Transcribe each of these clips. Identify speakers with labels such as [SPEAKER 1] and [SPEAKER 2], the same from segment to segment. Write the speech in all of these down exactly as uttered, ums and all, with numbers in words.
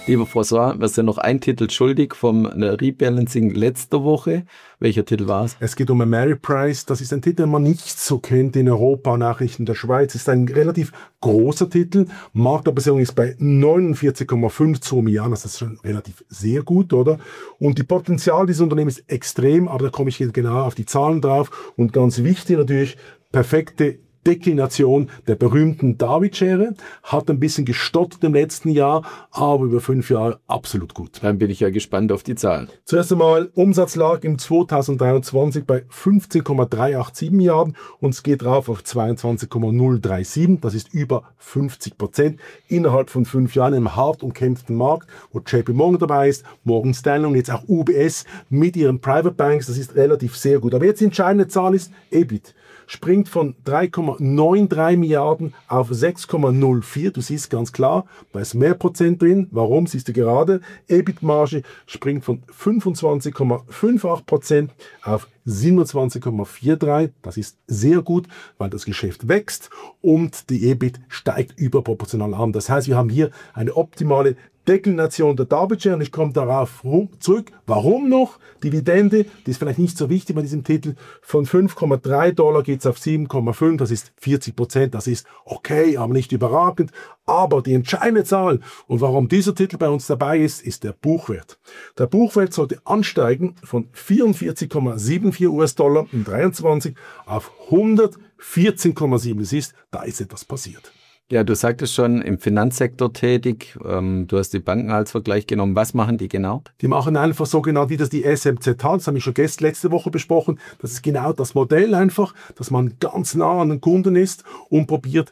[SPEAKER 1] Lieber François, wir sind noch einen Titel schuldig vom Rebalancing letzter Woche. Welcher Titel war es?
[SPEAKER 2] Es geht um Ameriprise. Das ist ein Titel, den man nicht so kennt in Europa, Nachrichten der Schweiz. Es ist ein relativ großer Titel. Marktkapitalisierung ist bei neunundvierzig Komma zwei Milliarden. Das ist schon relativ sehr gut, oder? Und die Potenzial dieses Unternehmens ist extrem, aber da komme ich genau auf die Zahlen drauf. Und ganz wichtig natürlich, perfekte Deklination der berühmten David-Schere, hat ein bisschen gestottert im letzten Jahr, aber über fünf Jahre absolut gut.
[SPEAKER 1] Dann bin ich ja gespannt auf die Zahlen.
[SPEAKER 2] Zuerst einmal, Umsatz lag im zweitausenddreiundzwanzig bei fünfzehn Komma dreihundertsiebenundachtzig Milliarden und es geht rauf auf zweiundzwanzig Komma null siebenunddreißig. Das ist über fünfzig Prozent innerhalb von fünf Jahren im hart umkämpften Markt, wo J P Morgan dabei ist, Morgan Stanley und jetzt auch U B S mit ihren Private Banks. Das ist relativ sehr gut. Aber jetzt die entscheidende Zahl ist E B I T. Springt von drei Komma dreiundneunzig Milliarden auf sechs Komma null vier. Du siehst ganz klar, da ist mehr Prozent drin. Warum? Siehst du gerade. E B I T-Marge springt von fünfundzwanzig Komma achtundfünfzig Prozent auf siebenundzwanzig Komma dreiundvierzig. Das ist sehr gut, weil das Geschäft wächst und die E B I T steigt überproportional an. Das heißt, wir haben hier eine optimale Deklination der David-Schere und ich komme darauf zurück. Warum noch? Dividende, die ist vielleicht nicht so wichtig bei diesem Titel. Von fünf Komma drei Dollar geht es auf sieben Komma fünf, das ist vierzig Prozent, das ist okay, aber nicht überragend. Aber die entscheidende Zahl und warum dieser Titel bei uns dabei ist, ist der Buchwert. Der Buchwert sollte ansteigen von vierundvierzig Komma vierundsiebzig US-Dollar im dreiundzwanzig auf hundertvierzehn Komma sieben. Das ist, da ist etwas passiert.
[SPEAKER 1] Ja, du sagtest schon, im Finanzsektor tätig. Ähm, du hast die Banken als Vergleich genommen. Was machen die genau?
[SPEAKER 2] Die machen einfach so genau, wie das die S M Z hat. Das habe ich schon gestern letzte Woche besprochen. Das ist genau das Modell einfach, dass man ganz nah an den Kunden ist und probiert,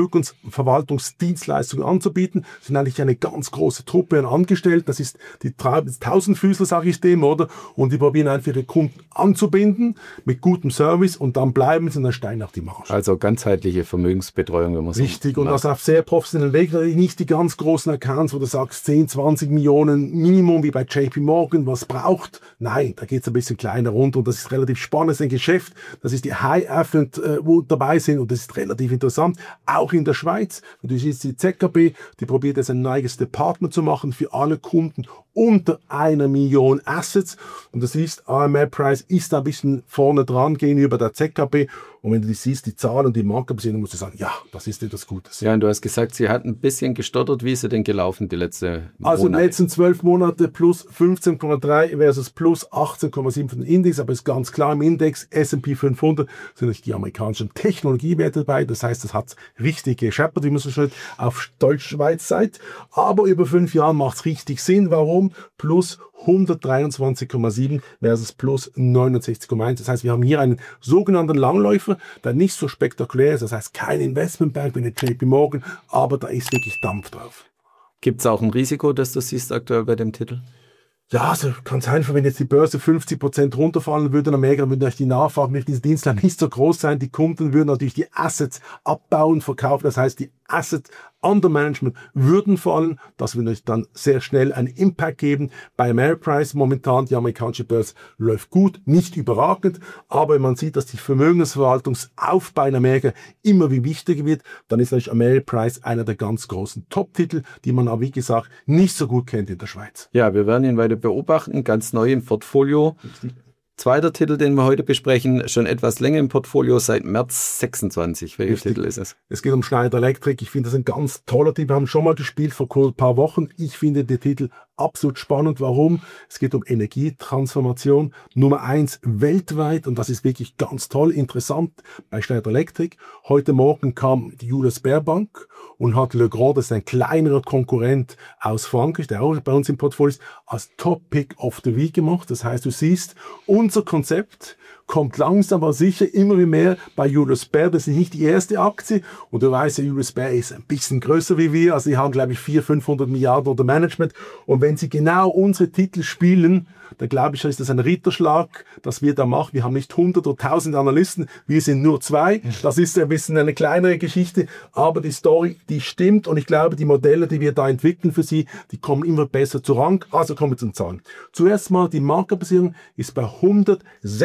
[SPEAKER 2] Vermögensverwaltungsdienstleistungen anzubieten. Das sind eigentlich eine ganz große Truppe an Angestellten. Das ist die Tausendfüßler, sage ich dem, oder? Und die probieren einfach ihre Kunden anzubinden mit gutem Service und dann bleiben sie und dann steigen auch die Marge.
[SPEAKER 1] Also ganzheitliche Vermögensbetreuung, wenn man so
[SPEAKER 2] Richtig. Und das auf sehr professionellen Weg, nicht die ganz großen Accounts, wo du sagst zehn, zwanzig Millionen Minimum wie bei J P Morgan, was braucht. Nein, da geht es ein bisschen kleiner runter und das ist relativ spannend, das ist ein Geschäft, das ist die High Affluent, äh, wo dabei sind und das ist relativ interessant, auch in der Schweiz. Und du siehst die Z K B, die probiert jetzt ein eigenes Department zu machen für alle Kunden unter einer Million Assets und du siehst, Ameriprise ist da ein bisschen vorne dran gegenüber der Z K B und wenn du die siehst, die Zahlen und die Marktkapitalisierung, musst du sagen, ja, das ist etwas Gutes.
[SPEAKER 1] Ja, und du hast gesagt, sie hat ein bisschen gestottert. Wie ist sie denn gelaufen die letzte Monate?
[SPEAKER 2] Also in den letzten zwölf Monate plus fünfzehn Komma drei versus plus achtzehn Komma sieben für den Index, aber ist ganz klar im Index S und P fünfhundert sind natürlich die amerikanischen Technologiewerte dabei. Das heißt, das hat richtig gescheppert, wie man so schön auf Deutsch-Schweiz sagt. Aber über fünf Jahre macht es richtig Sinn. Warum? Plus hundertdreiundzwanzig Komma sieben versus plus neunundsechzig Komma eins. Das heißt, wir haben hier einen sogenannten Langläufer, der nicht so spektakulär ist. Das heißt, kein Investmentbank wie eine J P Morgan, aber da ist wirklich Dampf drauf.
[SPEAKER 1] Gibt es auch ein Risiko, das du siehst aktuell bei dem Titel?
[SPEAKER 2] Ja, also kann es einfach, wenn jetzt die Börse fünfzig Prozent runterfallen würde in Amerika, würde natürlich die Nachfrage mit diesen Dienstleistungen nicht so groß sein. Die Kunden würden natürlich die Assets abbauen, verkaufen. Das heißt, die Assets under Management würden fallen. Das würde dann sehr schnell einen Impact geben. Bei Ameriprise momentan, die amerikanische Börse läuft gut, nicht überragend, aber wenn man sieht, dass die Vermögensverwaltungsaufbau in Amerika immer wie wichtiger wird, dann ist natürlich Ameriprise einer der ganz großen Top-Titel, die man aber, wie gesagt, nicht so gut kennt in der Schweiz.
[SPEAKER 1] Ja, wir werden ihn weiter beobachten, ganz neu im Portfolio. Zweiter Titel, den wir heute besprechen, schon etwas länger im Portfolio, seit März sechsundzwanzig. Welcher
[SPEAKER 2] Richtig.
[SPEAKER 1] Titel ist es?
[SPEAKER 2] Es geht um Schneider Electric. Ich finde das ein ganz toller Titel. Wir haben schon mal gespielt vor ein paar Wochen. Ich finde den Titel absolut spannend. Warum? Es geht um Energietransformation. Nummer eins weltweit und das ist wirklich ganz toll, interessant bei Schneider Electric. Heute Morgen kam die Julius Baer Bank und hat Le Grand, das ist ein kleinerer Konkurrent aus Frankreich, der auch bei uns im Portfolio ist, als Top Pick of the Week gemacht. Das heißt, du siehst, unser Konzept kommt langsam aber sicher immer mehr bei Julius Baer. Das ist nicht die erste Aktie. Und du weißt ja, Julius Baer ist ein bisschen größer wie wir. Also die haben, glaube ich, vierhundert, fünfhundert Milliarden unter Management. Und wenn sie genau unsere Titel spielen, dann glaube ich, ist das ein Ritterschlag, das wir da machen. Wir haben nicht hundert oder tausend Analysten, wir sind nur zwei. Das ist ein bisschen eine kleinere Geschichte, aber die Story, die stimmt und ich glaube, die Modelle, die wir da entwickeln für sie, die kommen immer besser zu Rang. Also kommen wir zum Zahlen. Zuerst mal, die Marktkapitalisierung ist bei hundertsechsundsechzig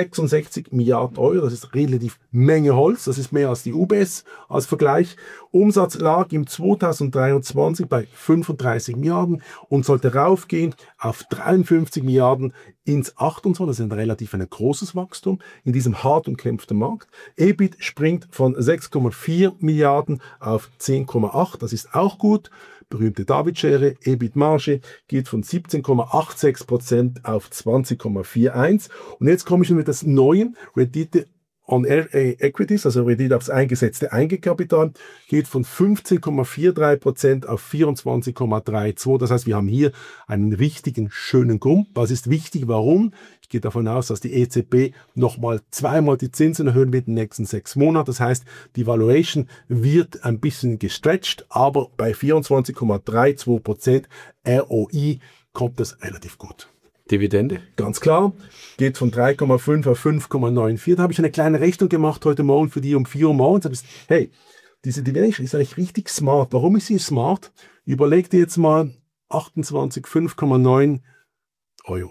[SPEAKER 2] sechzig Milliarden Euro. Das ist relativ Menge Holz. Das ist mehr als die U B S als Vergleich. Umsatz lag im zweitausenddreiundzwanzig bei fünfunddreißig Milliarden und sollte raufgehen auf dreiundfünfzig Milliarden ins achtundzwanzig. Das ist ein relativ ein großes Wachstum in diesem hart umkämpften Markt. E B I T springt von sechs Komma vier Milliarden auf zehn Komma acht. Das ist auch gut. Berühmte David-Schere. E B I T-Marge geht von siebzehn Komma sechsundachtzig Prozent auf zwanzig Komma einundvierzig. Und jetzt komme ich mit das neuen Rendite on Equities, also Rendite aufs eingesetzte Eigenkapital, geht von fünfzehn Komma dreiundvierzig Prozent auf vierundzwanzig Komma zweiunddreißig. Das heißt, wir haben hier einen richtigen, schönen Grund. Was ist wichtig? Warum? Ich gehe davon aus, dass die E Z B nochmal zweimal die Zinsen erhöhen wird in den nächsten sechs Monaten. Das heißt, die Valuation wird ein bisschen gestretcht, aber bei vierundzwanzig Komma zweiunddreißig Prozent R O I kommt das relativ gut.
[SPEAKER 1] Dividende?
[SPEAKER 2] Ganz klar, geht von drei Komma fünf auf fünf Komma vierundneunzig. Da habe ich eine kleine Rechnung gemacht heute Morgen für die um vier Uhr morgens. Da habe ich gesagt, hey, diese Dividende ist eigentlich richtig smart. Warum ist sie smart? Überleg dir jetzt mal achtundzwanzig, fünf Komma neun Euro.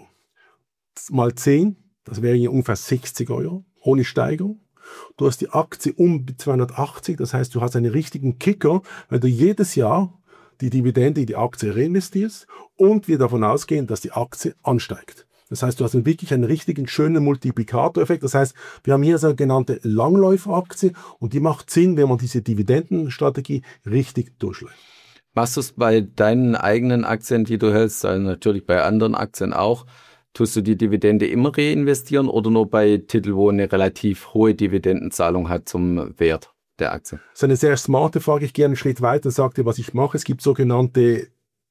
[SPEAKER 2] Mal zehn, das wäre hier ungefähr sechzig Euro, ohne Steigerung. Du hast die Aktie um zweihundertachtzig, das heißt, du hast einen richtigen Kicker, weil du jedes Jahr die Dividende in die Aktie reinvestierst und wir davon ausgehen, dass die Aktie ansteigt. Das heißt, du hast wirklich einen richtigen schönen Multiplikatoreffekt. Das heißt, wir haben hier eine sogenannte Langläuferaktie und die macht Sinn, wenn man diese Dividendenstrategie richtig durchläuft.
[SPEAKER 1] Machst du es bei deinen eigenen Aktien, die du hältst, also natürlich bei anderen Aktien auch? Tust du die Dividende immer reinvestieren oder nur bei Titeln, wo eine relativ hohe Dividendenzahlung hat zum Wert der Aktie?
[SPEAKER 2] Das ist eine sehr smarte Frage. Ich gehe einen Schritt weiter und sage dir, was ich mache. Es gibt sogenannte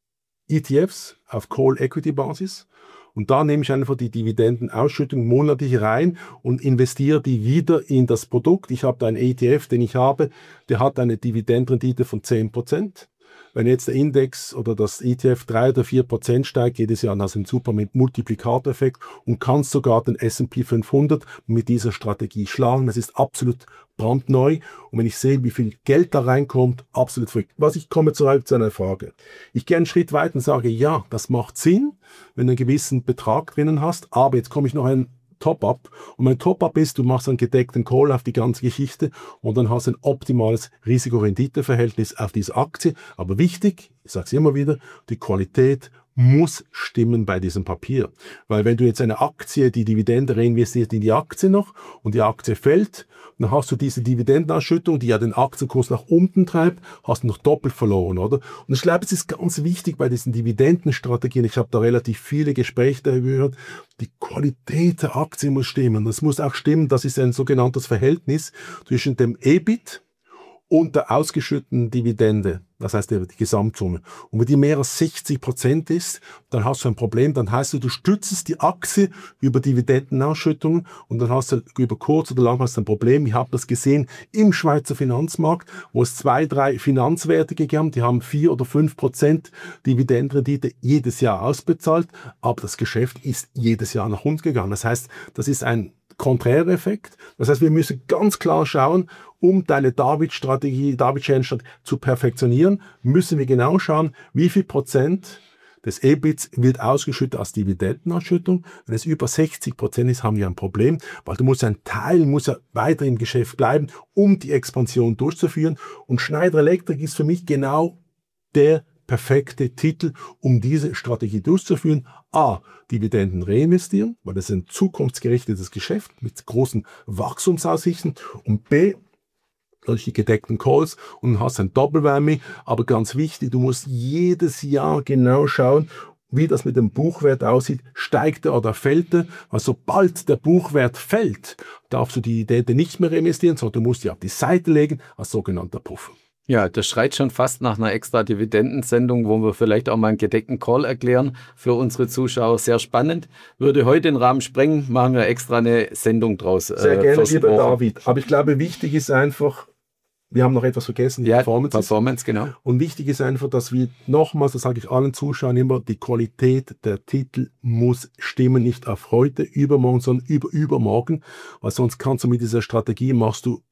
[SPEAKER 2] E T Fs auf Call-Equity-Basis. Und da nehme ich einfach die Dividendenausschüttung monatlich rein und investiere die wieder in das Produkt. Ich habe da einen E T F, den ich habe, der hat eine Dividendenrendite von zehn Prozent. Wenn jetzt der Index oder das E T F drei oder vier Prozent steigt, jedes Jahr, dann hast du einen super Multiplikatoreffekt und kannst sogar den S und P fünfhundert mit dieser Strategie schlagen. Das ist absolut brandneu. Und wenn ich sehe, wie viel Geld da reinkommt, absolut verrückt. Was ich komme zurück zu einer Frage. Ich gehe einen Schritt weiter und sage, ja, das macht Sinn, wenn du einen gewissen Betrag drinnen hast. Aber jetzt komme ich noch einen Top-Up. Und mein Top-Up ist, du machst einen gedeckten Call auf die ganze Geschichte und dann hast du ein optimales Risiko-Rendite-Verhältnis auf diese Aktie. Aber wichtig, ich sage es immer wieder, die Qualität muss stimmen bei diesem Papier. Weil wenn du jetzt eine Aktie, die Dividende reinvestiert in die Aktie noch und die Aktie fällt, dann hast du diese Dividendenausschüttung, die ja den Aktienkurs nach unten treibt, hast du noch doppelt verloren, oder? Und ich glaube, es ist ganz wichtig bei diesen Dividendenstrategien, ich habe da relativ viele Gespräche darüber gehört, die Qualität der Aktie muss stimmen. Das muss auch stimmen, das ist ein sogenanntes Verhältnis zwischen dem E B I T und der ausgeschütteten Dividende, das heißt die, die Gesamtsumme. Und wenn die mehr als sechzig Prozent ist, dann hast du ein Problem, dann heißt du, du stützt die Aktie über Dividendenausschüttungen und dann hast du über kurz oder lang hast du ein Problem. Ich habe das gesehen im Schweizer Finanzmarkt, wo es zwei, drei Finanzwerte gegeben haben, die haben vier oder fünf Prozent Dividendenrendite jedes Jahr ausbezahlt, aber das Geschäft ist jedes Jahr nach unten gegangen. Das heißt, das ist ein Konträreffekt. Das heißt, wir müssen ganz klar schauen, um deine David-Strategie, David-Chain-Strategie zu perfektionieren, müssen wir genau schauen, wie viel Prozent des E B I Ts wird ausgeschüttet als Dividendenausschüttung. Wenn es über sechzig Prozent ist, haben wir ein Problem, weil du musst ein Teil muss ja weiter im Geschäft bleiben, um die Expansion durchzuführen. Und Schneider Electric ist für mich genau der perfekte Titel, um diese Strategie durchzuführen. A, Dividenden reinvestieren, weil das ist ein zukunftsgerichtetes Geschäft mit großen Wachstumsaussichten. Und B, solche gedeckten Calls und hast ein Doppelwhammy. Aber ganz wichtig, du musst jedes Jahr genau schauen, wie das mit dem Buchwert aussieht. Steigt er oder fällt er? Weil sobald der Buchwert fällt, darfst du die Dividende nicht mehr reinvestieren, sondern du musst die auf die Seite legen als sogenannter Puffer.
[SPEAKER 1] Ja, das schreit schon fast nach einer extra Dividendensendung, wo wir vielleicht auch mal einen gedeckten Call erklären für unsere Zuschauer. Sehr spannend. Würde heute den Rahmen sprengen, machen wir extra eine Sendung draus.
[SPEAKER 2] Sehr äh, gerne, lieber David. Aber ich glaube, wichtig ist einfach, wir haben noch etwas vergessen, die
[SPEAKER 1] ja,
[SPEAKER 2] Performance.
[SPEAKER 1] Performance, genau.
[SPEAKER 2] Und wichtig ist einfach, dass wir nochmals, das sage ich allen Zuschauern immer, die Qualität der Titel muss stimmen, nicht auf heute, übermorgen, sondern über übermorgen, weil sonst kannst du mit dieser Strategie, machst du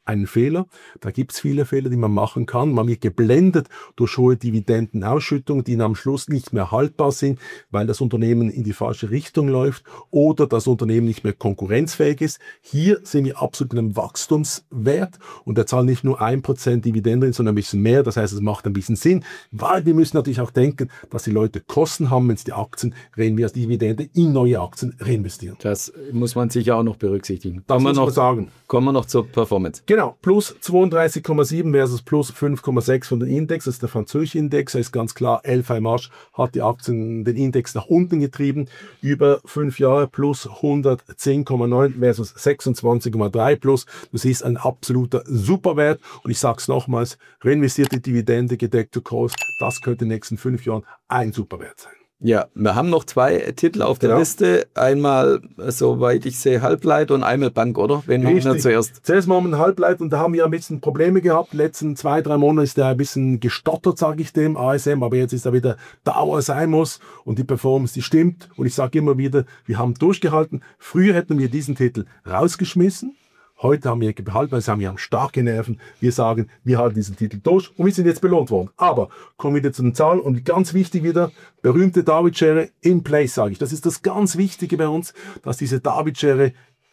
[SPEAKER 2] einen Fehler. Da gibt es viele Fehler, die man machen kann. Man wird geblendet durch hohe Dividendenausschüttungen, die am Schluss nicht mehr haltbar sind, weil das Unternehmen in die falsche Richtung läuft oder das Unternehmen nicht mehr konkurrenzfähig ist. Hier sind wir absolut in einem Wachstumswert und der zahlt nicht nur ein Prozent Dividende, sondern ein bisschen mehr. Das heißt, es macht ein bisschen Sinn, weil wir müssen natürlich auch denken, dass die Leute Kosten haben, wenn sie die Aktien reinvestieren, Dividende in neue Aktien reinvestieren.
[SPEAKER 1] Das muss man sicher auch noch berücksichtigen.
[SPEAKER 2] Das muss
[SPEAKER 1] noch,
[SPEAKER 2] man sagen.
[SPEAKER 1] Kommen wir noch zur Performance.
[SPEAKER 2] Genau, plus zweiunddreißig Komma sieben versus plus fünf Komma sechs von den Index. Das ist der französische Index. Da ist ganz klar, L V Marsch hat die Aktien, den Index nach unten getrieben. Über fünf Jahre plus hundertzehn Komma neun versus sechsundzwanzig Komma drei plus. Du siehst, ein absoluter Superwert. Und ich sage es nochmals, reinvestierte Dividende, gedeckte Kurs, das könnte in den nächsten fünf Jahren ein Superwert sein.
[SPEAKER 1] Ja, wir haben noch zwei Titel auf der
[SPEAKER 2] genau.
[SPEAKER 1] Liste. Einmal, soweit ich sehe, Halbleiter und einmal Bank, oder? Wen machen wir zuerst?
[SPEAKER 2] Zuerst machen wir Halbleiter und da haben wir ein bisschen Probleme gehabt. Die letzten zwei, drei Monate ist der ein bisschen gestottert, sage ich dem, A S M, aber jetzt ist er wieder da, wo er sein muss und die Performance, die stimmt. Und ich sage immer wieder, wir haben durchgehalten. Früher hätten wir diesen Titel rausgeschmissen. Heute haben wir behalten, weil sie haben, wir haben starke Nerven. Wir sagen, wir halten diesen Titel durch und wir sind jetzt belohnt worden. Aber kommen wir wieder zu den Zahlen und ganz wichtig wieder, berühmte David-Schere in place, sage ich. Das ist das ganz Wichtige bei uns, dass diese David-Schere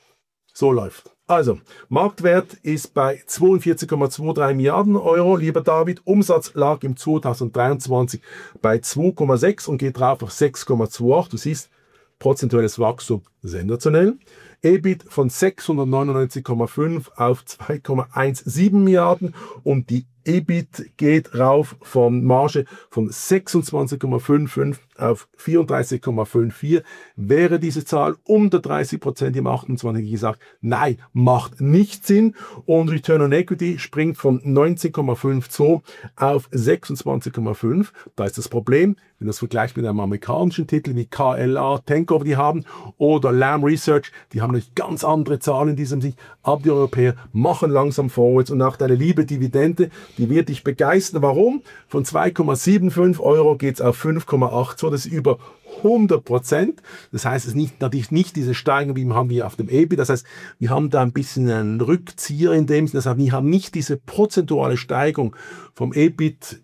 [SPEAKER 2] so läuft. Also, Marktwert ist bei zweiundvierzig Komma dreiundzwanzig Milliarden Euro, lieber David. Umsatz lag im zweitausenddreiundzwanzig bei zwei Komma sechs und geht drauf auf sechs Komma achtundzwanzig. Du siehst, prozentuelles Wachstum sensationell. E B I T von sechshundertneunundneunzig Komma fünf auf zwei Komma siebzehn Milliarden und die E B I T geht rauf von Marge von sechsundzwanzig Komma fünfundfünfzig auf vierunddreißig Komma vierundfünfzig. Wäre diese Zahl unter dreißig Prozent im achtundzwanzig gesagt, nein, macht nicht Sinn. Und Return on Equity springt von neunzehn Komma zweiundfünfzig auf sechsundzwanzig Komma fünf. Da ist das Problem, wenn das vergleicht mit einem amerikanischen Titel wie K L A, Tenko, die haben, oder Lam Research, die haben natürlich ganz andere Zahlen in diesem Sicht. Aber die Europäer machen langsam vorwärts und auch deine liebe Dividende, die wird dich begeistern. Warum? Von zwei Komma fünfundsiebzig Euro geht es auf fünf Komma achtzig. Das ist über hundert Prozent. Das heißt, es ist nicht, natürlich nicht diese Steigerung, wie haben wir auf dem E B I T. Das heißt, wir haben da ein bisschen einen Rückzieher in dem Sinne. Das heißt, wir haben nicht diese prozentuale Steigerung vom E B I T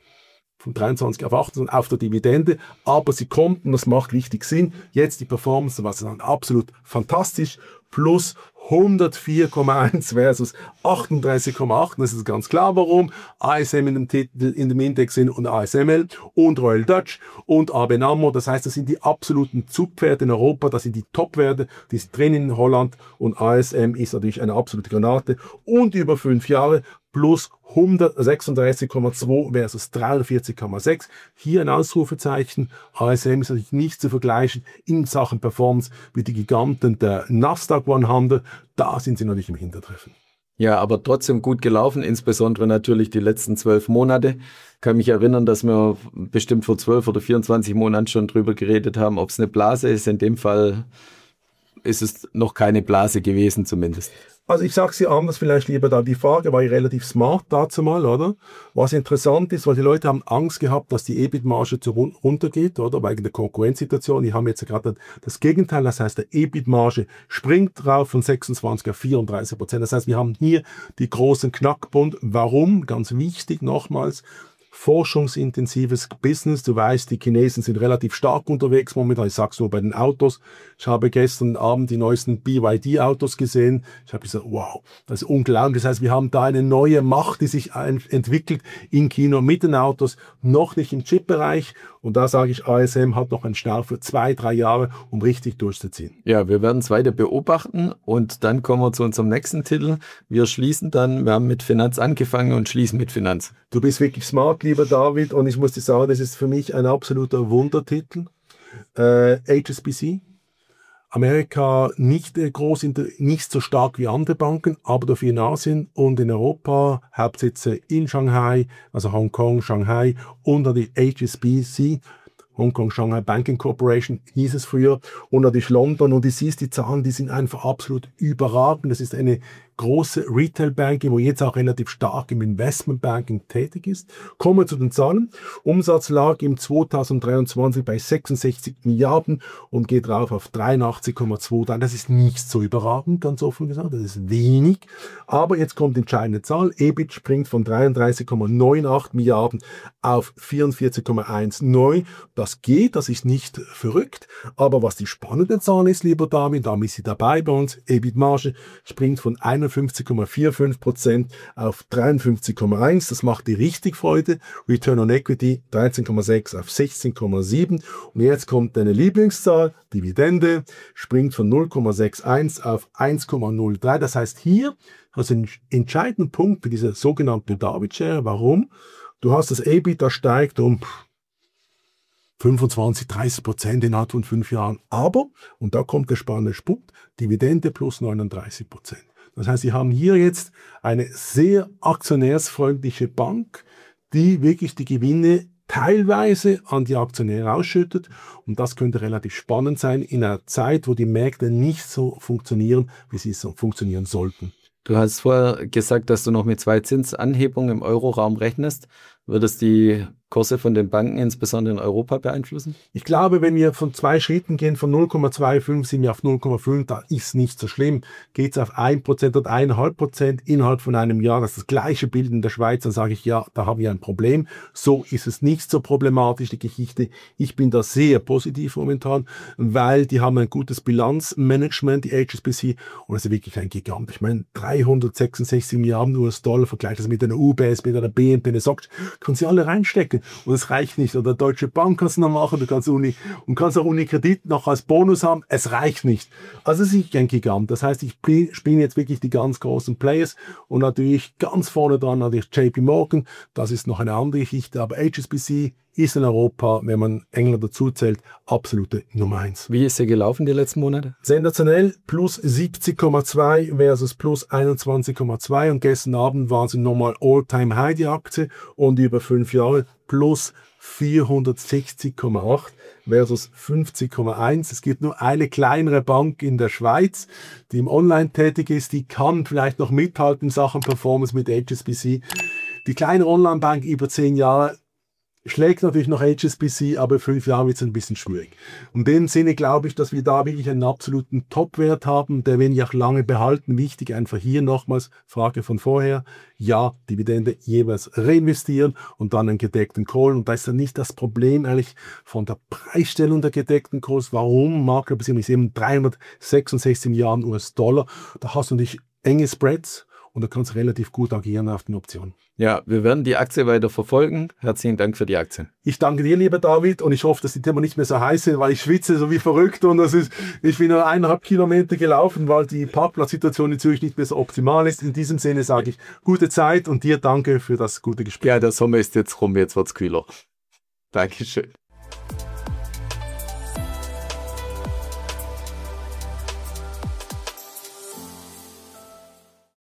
[SPEAKER 2] von dreiundzwanzig auf achtundzwanzig auf der Dividende, aber sie kommt und das macht richtig Sinn. Jetzt die Performance, was dann absolut fantastisch, plus hundertvier Komma eins versus achtunddreißig Komma acht. Das ist ganz klar, warum. A S M in dem, Titel, in dem Index sind und A S M L und Royal Dutch und A B N AMRO. Das heißt, das sind die absoluten Zugpferde in Europa. Das sind die Top-Werte, die sind drin in Holland. Und A S M ist natürlich eine absolute Granate. Und über fünf Jahre plus hundertsechsunddreißig Komma zwei versus dreiundvierzig Komma sechs. Hier ein Ausrufezeichen. A S M ist natürlich nicht zu vergleichen in Sachen Performance mit den Giganten der Nasdaq hundert. Da sind sie natürlich im Hintertreffen.
[SPEAKER 1] Ja, aber trotzdem gut gelaufen, insbesondere natürlich die letzten zwölf Monate. Ich kann mich erinnern, dass wir bestimmt vor zwölf oder vierundzwanzig Monaten schon drüber geredet haben, ob es eine Blase ist. In dem Fall ist es noch keine Blase gewesen zumindest.
[SPEAKER 2] Also ich sage sie anders vielleicht lieber da. Die Frage war ja relativ smart dazu mal, oder? Was interessant ist, weil die Leute haben Angst gehabt, dass die E B I T-Marge zu runtergeht, oder? Wegen der Konkurrenzsituation. Die haben jetzt gerade das Gegenteil. Das heißt, der E B I T-Marge springt drauf von sechsundzwanzig auf vierunddreißig Prozent. Das heißt, wir haben hier die großen Knackpunkt. Warum? Ganz wichtig nochmals. Forschungsintensives Business. Du weißt, die Chinesen sind relativ stark unterwegs momentan. Ich sag's nur bei den Autos. Ich habe gestern Abend die neuesten B Y D-Autos gesehen. Ich habe gesagt, wow, das ist unglaublich. Das heißt, wir haben da eine neue Macht, die sich entwickelt in China mit den Autos, noch nicht im Chip-Bereich. Und da sage ich, A S M hat noch einen Start für zwei, drei Jahre, um richtig durchzuziehen.
[SPEAKER 1] Ja, wir werden es weiter beobachten und dann kommen wir zu unserem nächsten Titel. Wir schließen dann, wir haben mit Finanz angefangen und schließen mit Finanz.
[SPEAKER 2] Du bist wirklich smart, lieber David, und ich muss dir sagen, das ist für mich ein absoluter Wundertitel. Äh, H S B C. Amerika nicht äh, groß, nicht so stark wie andere Banken, aber dafür in Asien und in Europa, Hauptsitze in Shanghai, also Hongkong, Shanghai und dann die H S B C, Hongkong Shanghai Banking Corporation hieß es früher, und natürlich London, und du siehst, die Zahlen, die sind einfach absolut überragend. Das ist eine große Retail-Banking, wo jetzt auch relativ stark im Investment-Banking tätig ist. Kommen wir zu den Zahlen. Umsatz lag im zweitausenddreiundzwanzig bei sechsundsechzig Milliarden und geht rauf auf dreiundachtzig Komma zwei. Das ist nicht so überragend, ganz offen gesagt, das ist wenig. Aber jetzt kommt die entscheidende Zahl. E B I T springt von dreiunddreißig Komma neunundachtzig Milliarden auf vierundvierzig Komma neunzehn. Das geht, das ist nicht verrückt. Aber was die spannende Zahl ist, lieber David, da ist sie dabei bei uns, E B I T-Marge springt von einundfünfzig Komma fünfundvierzig Prozent auf dreiundfünfzig Komma eins. Das macht die richtig Freude. Return on Equity dreizehn Komma sechs auf sechzehn Komma sieben. Und jetzt kommt deine Lieblingszahl, Dividende, springt von null Komma einundsechzig auf eins Komma null drei. Das heißt, hier hast du einen entscheidenden Punkt für diese sogenannte David-Schere. Warum? Du hast das E B I T, das steigt um fünfundzwanzig, dreißig Prozent innerhalb von fünf Jahren. Aber, und da kommt der spannende Punkt, Dividende plus neununddreißig Prozent. Das heißt, Sie haben hier jetzt eine sehr aktionärsfreundliche Bank, die wirklich die Gewinne teilweise an die Aktionäre ausschüttet. Und das könnte relativ spannend sein in einer Zeit, wo die Märkte nicht so funktionieren, wie sie so funktionieren sollten.
[SPEAKER 1] Du hast vorher gesagt, dass du noch mit zwei Zinsanhebungen im Euroraum rechnest. Wird es die Kurse von den Banken insbesondere in Europa beeinflussen?
[SPEAKER 2] Ich glaube, wenn wir von zwei Schritten gehen, von null Komma fünfundzwanzig sind wir auf null Komma fünf, da ist nicht so schlimm. Geht es auf ein Prozent oder eins Komma fünf Prozent innerhalb von einem Jahr, das ist das gleiche Bild in der Schweiz, dann sage ich, ja, da haben wir ein Problem. So ist es nicht so problematisch, die Geschichte. Ich bin da sehr positiv momentan, weil die haben ein gutes Bilanzmanagement, die H S B C, und das ist wirklich ein Gigant. Ich meine, dreihundertsechsundsechzig Milliarden U S Dollar, vergleicht das mit einer U B S, mit einer B N P, eine S O C, können sie alle reinstecken. Und es reicht nicht. Oder Deutsche Bank kannst du noch machen, du kannst Uni und kannst auch Unikredit noch als Bonus haben. Es reicht nicht. Also es ist ein Gigant. Das heißt, ich spiele jetzt wirklich die ganz großen Players und natürlich ganz vorne dran natürlich J P Morgan. Das ist noch eine andere Geschichte. Aber H S B C ist in Europa, wenn man England dazu zählt, absolute Nummer eins.
[SPEAKER 1] Wie ist sie gelaufen die letzten Monate?
[SPEAKER 2] Sensationell, plus siebzig Komma zwei versus plus einundzwanzig Komma zwei und gestern Abend waren sie nochmal All-Time-High, die Aktie, und über fünf Jahre plus vierhundertsechzig Komma acht versus fünfzig Komma eins. Es gibt nur eine kleinere Bank in der Schweiz, die im Online tätig ist, die kann vielleicht noch mithalten in Sachen Performance mit H S B C. Die kleine Online-Bank über zehn Jahre schlägt natürlich noch H S B C, aber fünf Jahre wird es ein bisschen schwierig. In dem Sinne glaube ich, dass wir da wirklich einen absoluten Top-Wert haben, der werden wir auch lange behalten. Wichtig einfach hier nochmals, Frage von vorher, ja, Dividende jeweils reinvestieren und dann einen gedeckten Call. Und da ist dann nicht das Problem eigentlich von der Preisstellung der gedeckten Calls. Warum? Marktbesitzung ist eben dreihundertsechsundsechzig Milliarden U S Dollar. Da hast du natürlich enge Spreads und da kannst du relativ gut agieren auf den Optionen.
[SPEAKER 1] Ja, wir werden die Aktie weiter verfolgen. Herzlichen Dank für die Aktien.
[SPEAKER 2] Ich danke dir, lieber David, und ich hoffe, dass die Themen nicht mehr so heiß sind, weil ich schwitze so wie verrückt und das ist, ich bin nur eineinhalb Kilometer gelaufen, weil die Parkplatzsituation in Zürich nicht mehr so optimal ist. In diesem Sinne sage ich gute Zeit und dir danke für das gute Gespräch.
[SPEAKER 1] Ja, der Sommer ist jetzt rum, jetzt wird's kühler. Dankeschön.